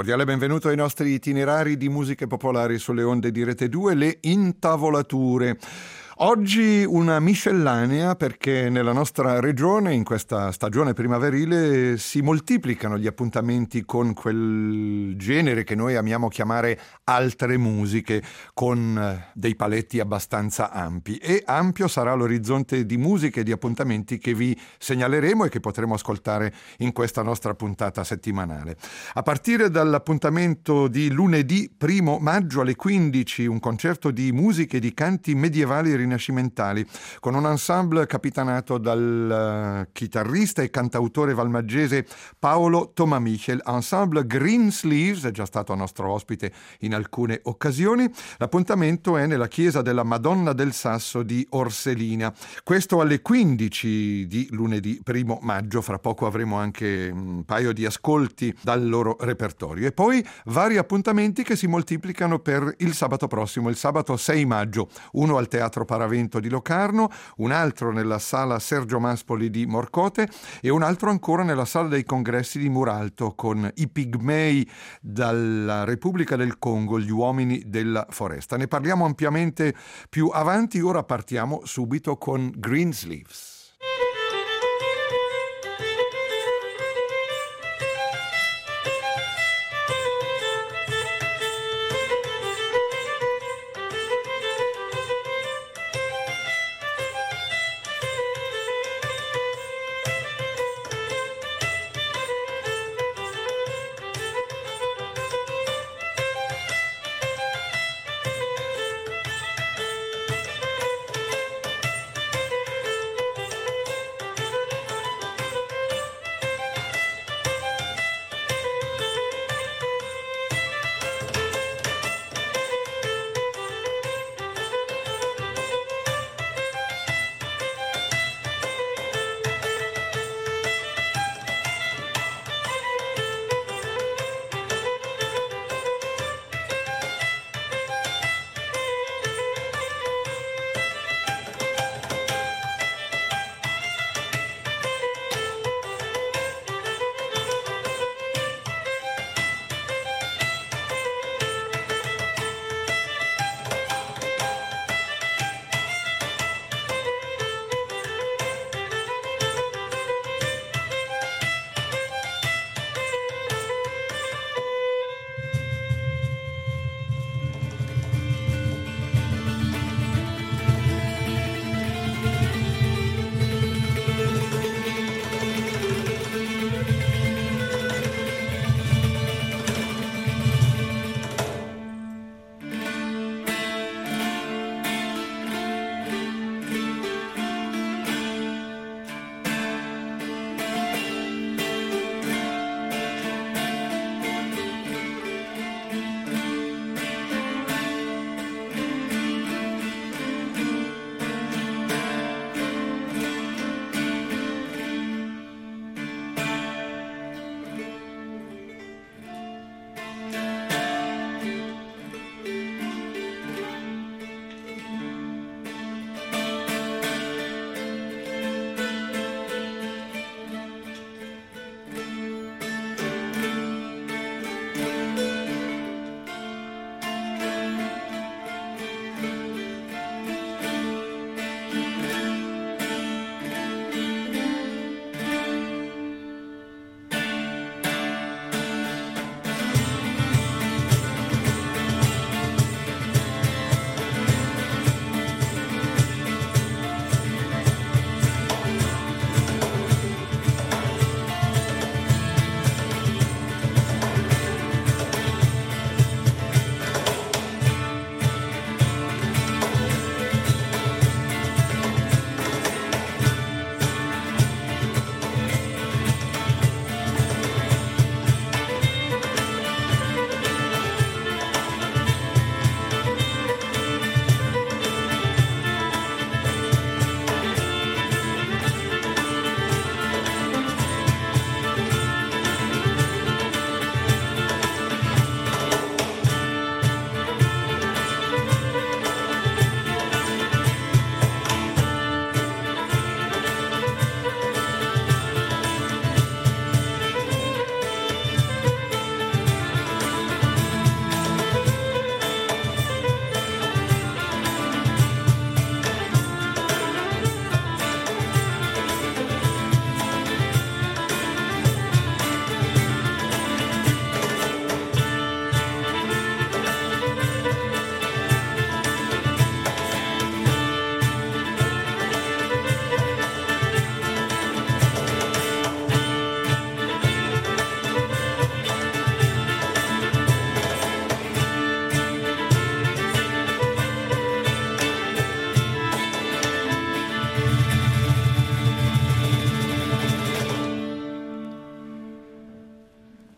cordiale benvenuto ai nostri itinerari di musiche popolari sulle onde di Rete 2, le intavolature. Oggi una miscellanea perché nella nostra regione, in questa stagione primaverile, si moltiplicano gli appuntamenti con quel genere che noi amiamo chiamare altre musiche, con dei paletti abbastanza ampi. E ampio sarà l'orizzonte di musiche e di appuntamenti che vi segnaleremo e che potremo ascoltare in questa nostra puntata settimanale. A partire dall'appuntamento di lunedì 1 maggio alle 15, un concerto di musiche e di canti medievali rinascimentali con un ensemble capitanato dal chitarrista e cantautore valmaggese Paolo Tomamichel, ensemble Greensleeves, è già stato nostro ospite in alcune occasioni. L'appuntamento è nella chiesa della Madonna del Sasso di Orselina, questo alle 15 di lunedì 1 maggio. Fra poco avremo anche un paio di ascolti dal loro repertorio e poi vari appuntamenti che si moltiplicano per il sabato prossimo, il sabato 6 maggio, uno al Teatro Paravento di Locarno, un altro nella sala Sergio Maspoli di Morcote e un altro ancora nella sala dei congressi di Muralto con i Pigmei dalla Repubblica del Congo, gli uomini della foresta. Ne parliamo ampiamente più avanti, ora partiamo subito con Greensleeves.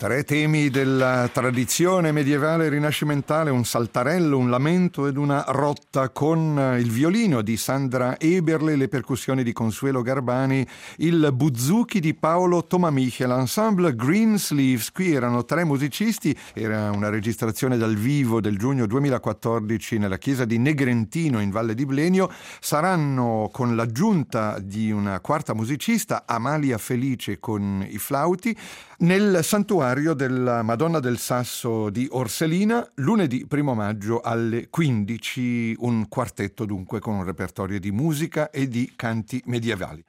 Tre temi della tradizione medievale e rinascimentale, un saltarello, un lamento ed una rotta, con il violino di Sandra Eberle, le percussioni di Consuelo Garbani, il buzuki di Paolo Tomamichel, l'ensemble Greensleeves. Qui erano tre musicisti, era una registrazione dal vivo del giugno 2014 nella chiesa di Negrentino in Valle di Blenio. Saranno, con l'aggiunta di una quarta musicista, Amalia Felice con i flauti, nel santuario della Madonna del Sasso di Orselina, lunedì 1 maggio alle 15, un quartetto dunque con un repertorio di musica e di canti medievali.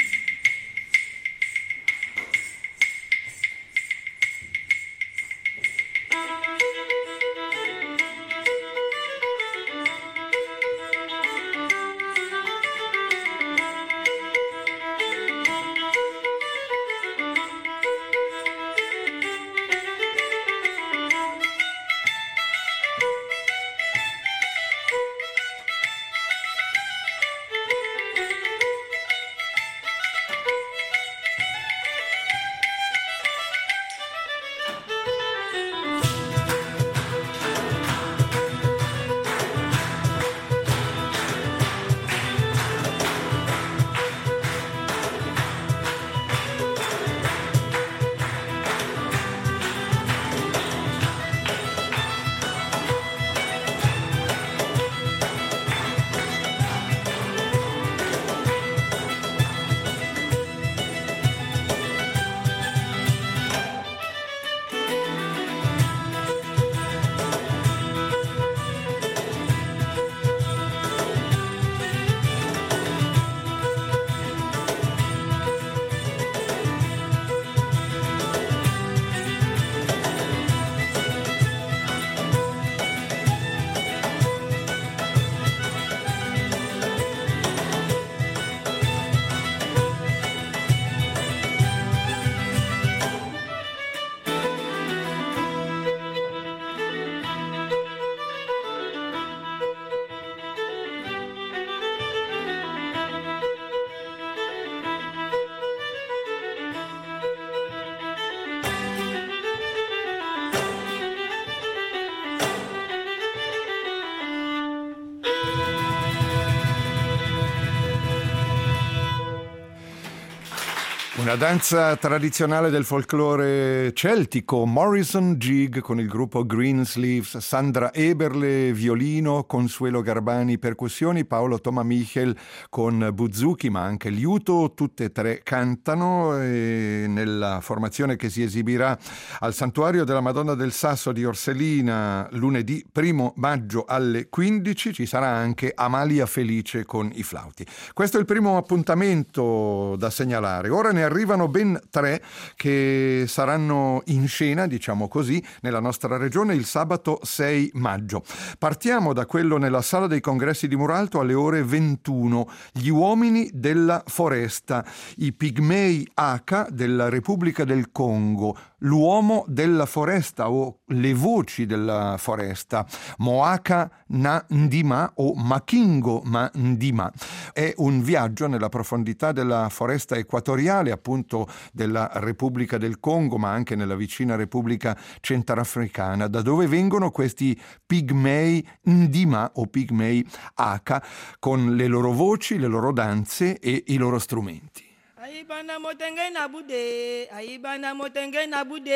Una danza tradizionale del folklore celtico, Morrison Jig con il gruppo Greensleeves, Sandra Eberle violino, Consuelo Garbani percussioni, Paolo Tomamichel con buzuki ma anche liuto, tutte e tre cantano, e nella formazione che si esibirà al Santuario della Madonna del Sasso di Orselina lunedì 1 maggio alle 15 ci sarà anche Amalia Felice con i flauti. Questo è il primo appuntamento da segnalare. Ora ne arrivano ben 3 che saranno in scena, diciamo così, nella nostra regione il sabato 6 maggio. Partiamo da quello nella Sala dei Congressi di Muralto alle ore 21. Gli uomini della foresta, i pigmei Aka della Repubblica del Congo, l'uomo della foresta o le voci della foresta, Moaka na Ndima o Makingo ma Ndima. È un viaggio nella profondità della foresta equatoriale, appunto della Repubblica del Congo, ma anche nella vicina Repubblica Centrafricana, da dove vengono questi pigmei Ndima o pigmei Aka, con le loro voci, le loro danze e i loro strumenti. Aibana motenge na bude, aibana motenge na bude,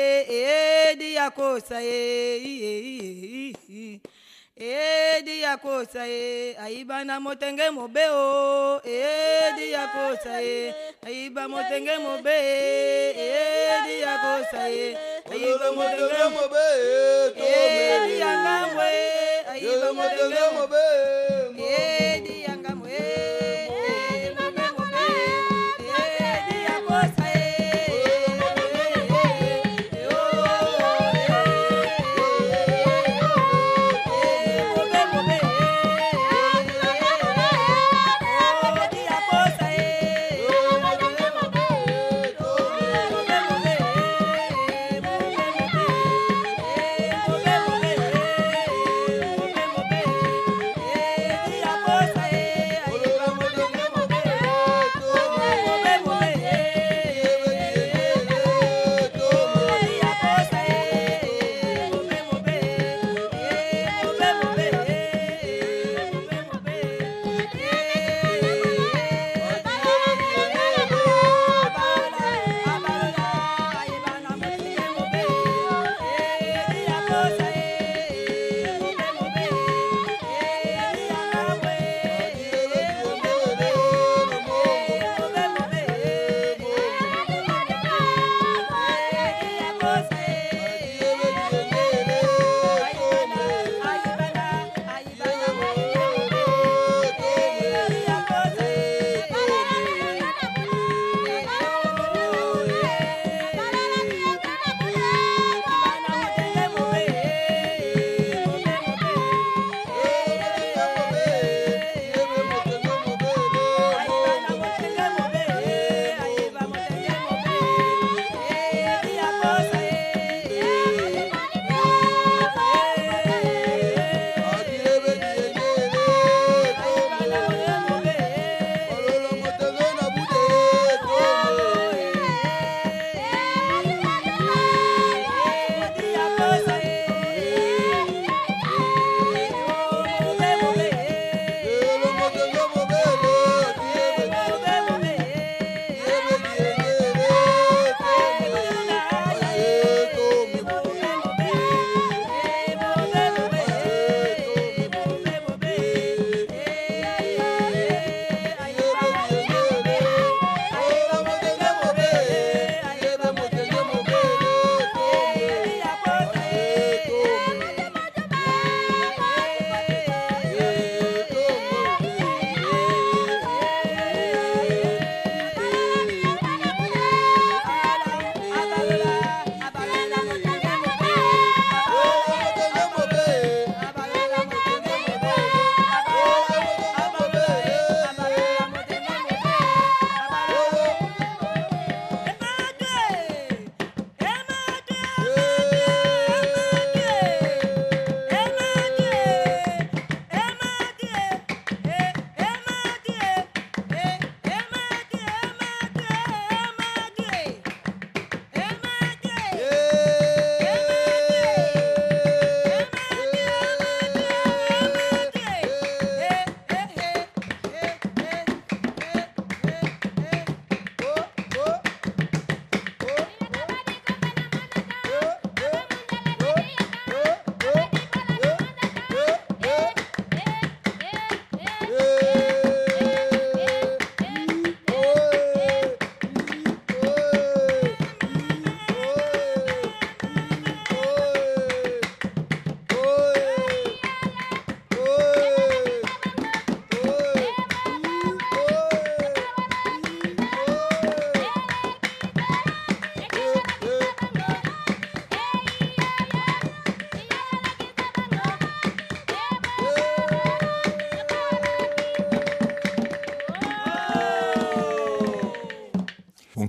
dia kosa dia kosa aibana motenge mobeo, dia kosa aiba motenge mobe, dia kosa aiba motenge mobe, dia ngamwe, aiba motenge mobe, dia ngamwe.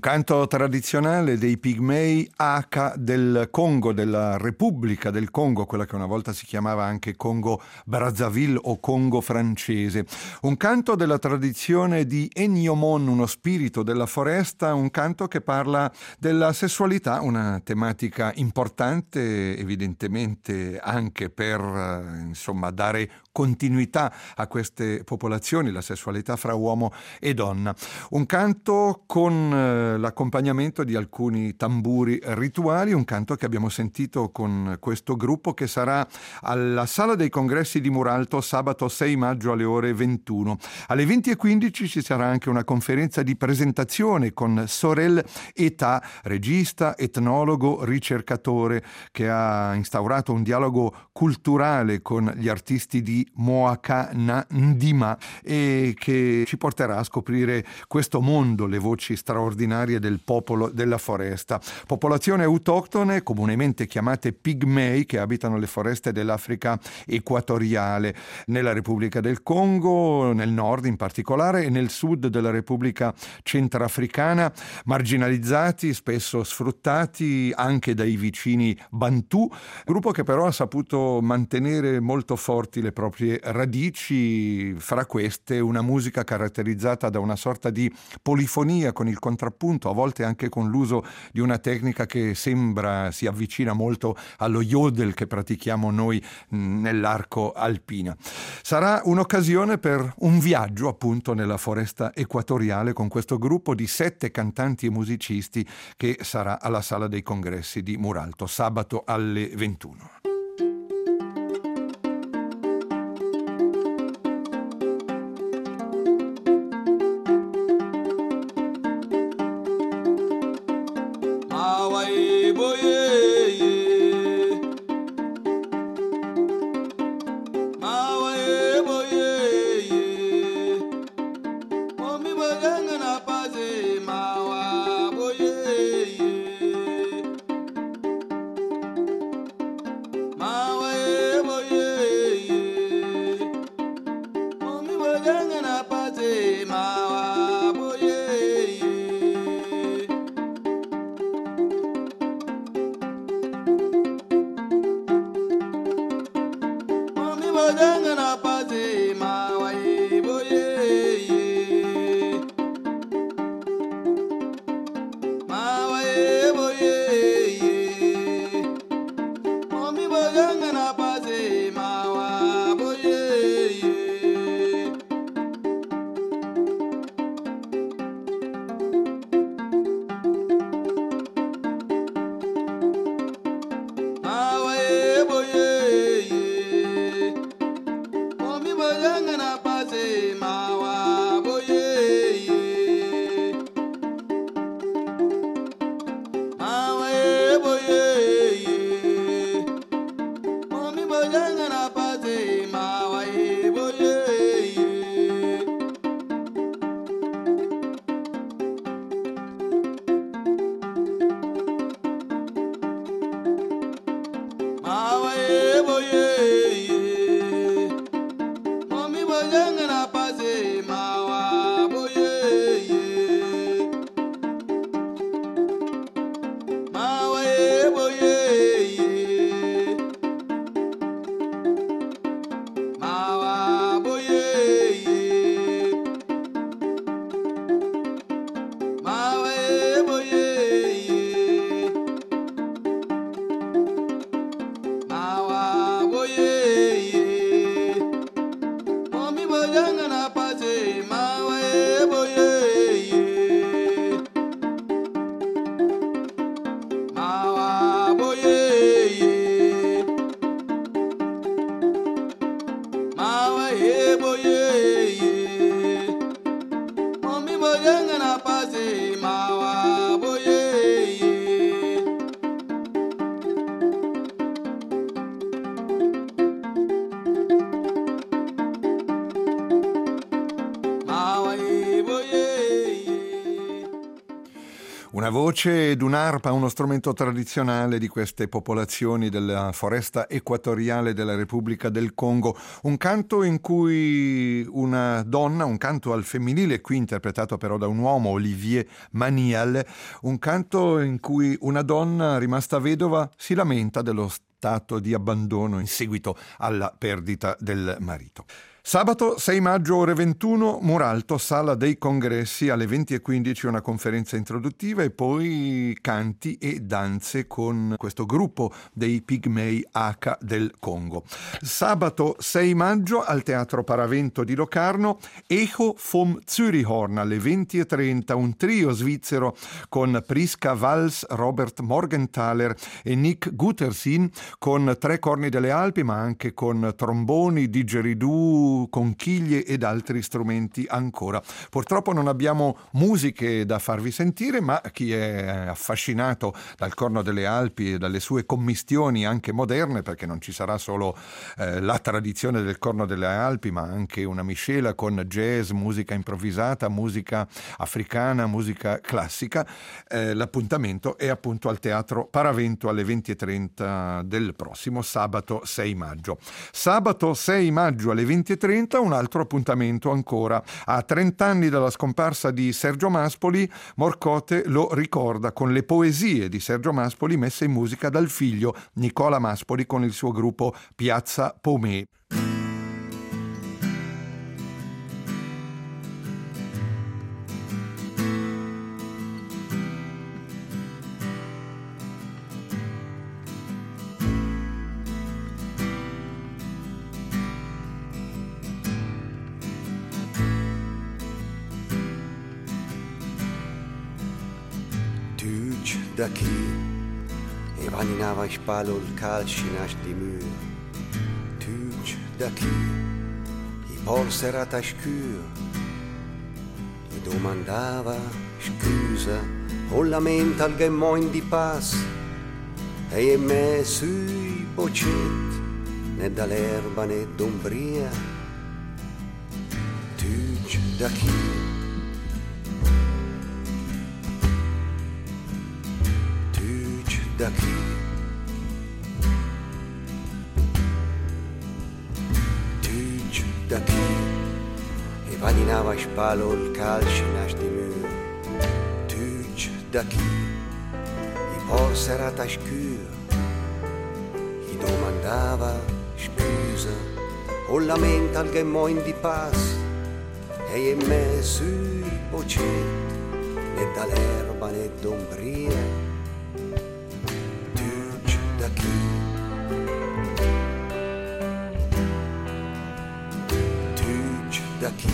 canto tradizionale dei Pigmei Aka del Congo, della Repubblica del Congo, quella che una volta si chiamava anche Congo Brazzaville o Congo francese. Un canto della tradizione di Ennio Mon, uno spirito della foresta, un canto che parla della sessualità, una tematica importante evidentemente anche per dare continuità a queste popolazioni, la sessualità fra uomo e donna. Un canto con l'accompagnamento di alcuni tamburi rituali, un canto che abbiamo sentito con questo gruppo che sarà alla Sala dei Congressi di Muralto sabato 6 maggio alle ore 21. Alle 20:15 ci sarà anche una conferenza di presentazione con Sorel Eta, regista, etnologo, ricercatore, che ha instaurato un dialogo culturale con gli artisti di Moaka Ndima e che ci porterà a scoprire questo mondo, le voci straordinarie del popolo della foresta. Popolazioni autoctone, comunemente chiamate pigmei, che abitano le foreste dell'Africa equatoriale, nella Repubblica del Congo, nel nord in particolare, e nel sud della Repubblica Centrafricana, marginalizzati, spesso sfruttati anche dai vicini Bantu, gruppo che però ha saputo mantenere molto forti le proprie radici, fra queste una musica caratterizzata da una sorta di polifonia con il contrappunto, a volte anche con l'uso di una tecnica che sembra si avvicina molto allo yodel che pratichiamo noi nell'arco alpina. Sarà un'occasione per un viaggio appunto nella foresta equatoriale con questo gruppo di 7 cantanti e musicisti che sarà alla Sala dei Congressi di Muralto sabato alle 21. Una voce ed un'arpa, uno strumento tradizionale di queste popolazioni della foresta equatoriale della Repubblica del Congo. Un canto in cui una donna, un canto al femminile, qui interpretato però da un uomo, Olivier Manial, un canto in cui una donna rimasta vedova si lamenta dello stato di abbandono in seguito alla perdita del marito. Sabato 6 maggio ore 21, Muralto, Sala dei Congressi, alle 20:15 una conferenza introduttiva e poi canti e danze con questo gruppo dei Pigmei Aka del Congo. Sabato 6 maggio al Teatro Paravento di Locarno, Echo vom Zürichhorn alle 20:30, un trio svizzero con Priska Valls, Robert Morgenthaler e Nick Guttersin, con tre corni delle Alpi ma anche con tromboni, didgeridoo, conchiglie ed altri strumenti ancora. Purtroppo non abbiamo musiche da farvi sentire, ma chi è affascinato dal Corno delle Alpi e dalle sue commistioni anche moderne, perché non ci sarà solo la tradizione del Corno delle Alpi, ma anche una miscela con jazz, musica improvvisata, musica africana, musica classica, l'appuntamento è appunto al Teatro Paravento alle 20:30 del prossimo sabato 6 maggio. Sabato 6 maggio alle 20:30 un altro appuntamento ancora. A 30 anni dalla scomparsa di Sergio Maspoli, Morcote lo ricorda con le poesie di Sergio Maspoli messe in musica dal figlio Nicola Maspoli con il suo gruppo Piazza Pomé. Daqui e vaninava spalo il calcinaș di mur. Tuci daqui i porserata scur e domandava scusa o lamenta al gemoin di pass e me sui bocet né dall'erba né d'ombria. Tuci daqui daqui Tuci daqui e vaninava spalo il calcinaș di mur. Tuci daqui i porserata scur i domandava scusa o lamenta al gemoin di pass e me sui bocet né dall'erba né d'ombria. Daqui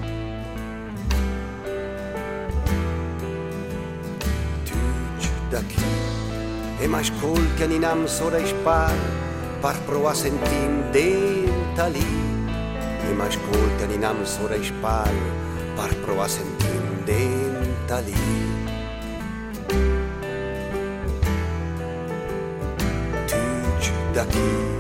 Tuci daqui e m'ascolti aninam sora spar par prova sentin denta lì e m'ascolti aninam sora spar par prova sentin denta lì. Tuci daqui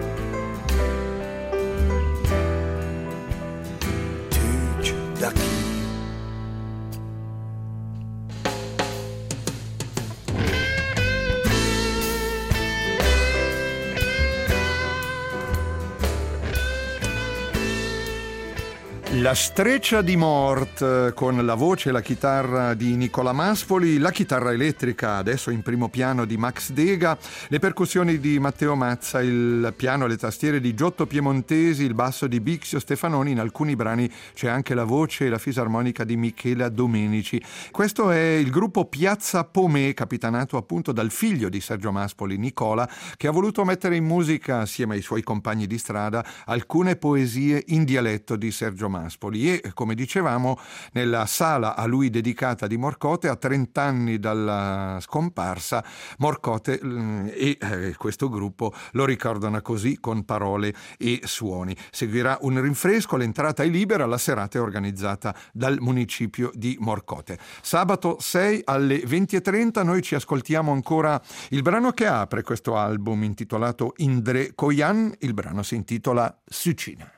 La Streccia di Mort con la voce e la chitarra di Nicola Maspoli, la chitarra elettrica adesso in primo piano di Max Dega, le percussioni di Matteo Mazza, il piano e le tastiere di Giotto Piemontesi, il basso di Bixio Stefanoni, in alcuni brani c'è anche la voce e la fisarmonica di Michela Domenici. Questo è il gruppo Piazza Pomé, capitanato appunto dal figlio di Sergio Maspoli, Nicola, che ha voluto mettere in musica assieme ai suoi compagni di strada alcune poesie in dialetto di Sergio Maspoli. E come dicevamo, nella sala a lui dedicata di Morcote, a 30 anni dalla scomparsa, Morcote e questo gruppo lo ricordano così con parole e suoni. Seguirà un rinfresco, l'entrata è libera, la serata è organizzata dal municipio di Morcote. Sabato 6 alle 20:30 noi ci ascoltiamo ancora il brano che apre questo album intitolato Indre Koyan, il brano si intitola Sucina.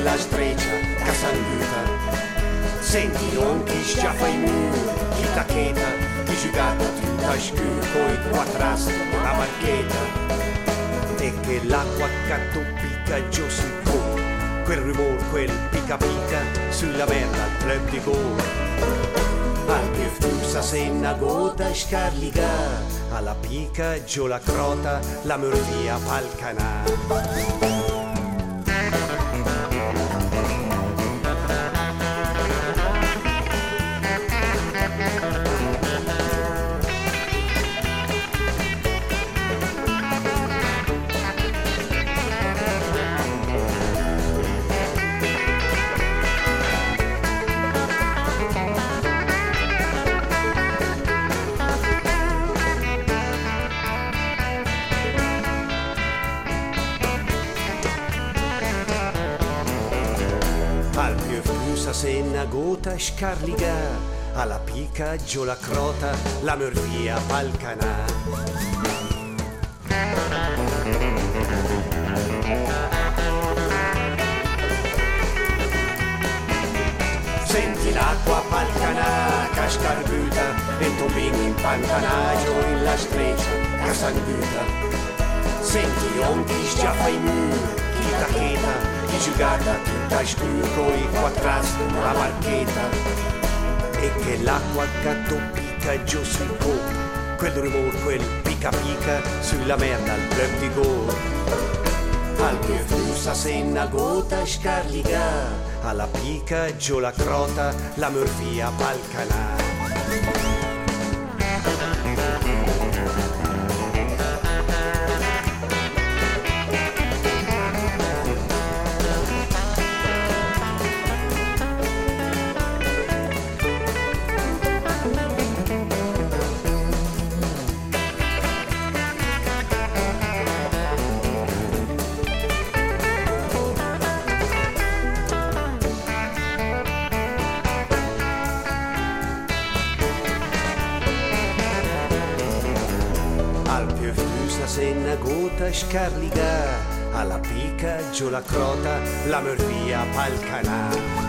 la streccia che sanguita. Senti non chi già fai muro, chi tacchetta, chi giocata tutta scura, coi quattrasti, la marchetta. E che l'acqua cattopica giù sul cuore, quel rumore, quel pica pica, sulla merda al club di gol. Al più fusa se una gota scarliga, alla pica giù la crota, la morvia pal canà. Se una gota scarliga, alla pica giù la crota, la morvia pal canà. Senti l'acqua pal canà, che scarbuta, e tombing in pantanaggio in la streccia, che sanguita. Senti onchi già fai muro, chi tacchetta, chi giocata tutta scura coi quattrasti, la marchetta. E che l'acqua cattopica giù sul colpo, quel rumore, quel pica pica, sulla merda al club di gol. Al più fusa se una gota scarliga, alla pica giù la crota, la morvia pal canà. Se una gota scarliga, alla pica giù la crota, la morvia pal canà.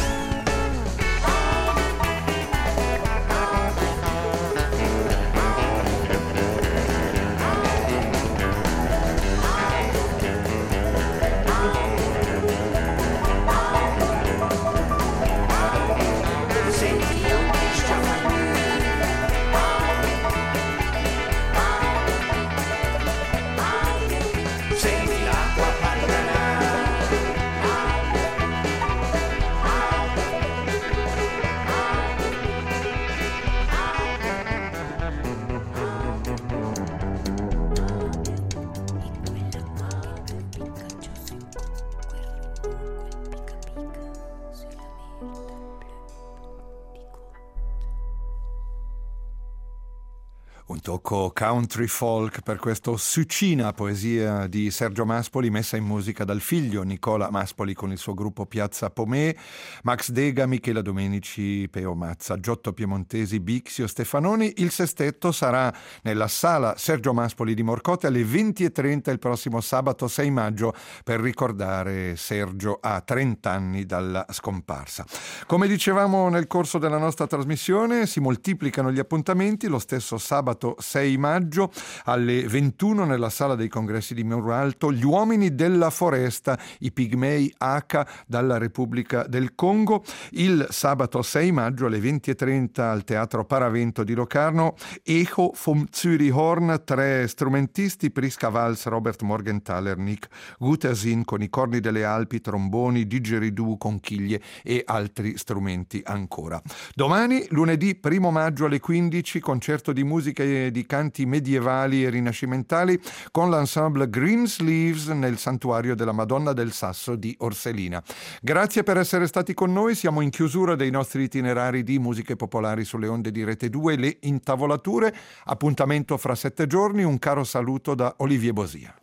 Un tocco country folk per questo Sucina, poesia di Sergio Maspoli, messa in musica dal figlio Nicola Maspoli con il suo gruppo Piazza Pomè, Max Dega, Michela Domenici, Peo Mazza, Giotto Piemontesi, Bixio Stefanoni. Il sestetto sarà nella sala Sergio Maspoli di Morcote alle 20:30 il prossimo sabato 6 maggio per ricordare Sergio a 30 anni dalla scomparsa. Come dicevamo nel corso della nostra trasmissione, si moltiplicano gli appuntamenti. Lo stesso sabato 6 maggio alle 21 nella sala dei congressi di Muro Alto, Gli uomini della foresta, i pigmei Aka dalla Repubblica del Congo. Il sabato 6 maggio alle 20:30 al Teatro Paravento di Locarno, Echo vom Zürichhorn, 3 strumentisti, Prisca Valls, Robert Morgenthaler, Nick Gutersin con i corni delle Alpi, tromboni, didgeridoo, conchiglie e altri strumenti ancora. Domani, lunedì 1 maggio alle 15, concerto di musica e di canti medievali e rinascimentali con l'ensemble Greensleeves nel santuario della Madonna del Sasso di Orselina. Grazie per essere stati con noi, siamo in chiusura dei nostri itinerari di musiche popolari sulle onde di Rete 2, le intavolature. Appuntamento fra 7 giorni, un caro saluto da Olivier Bosia.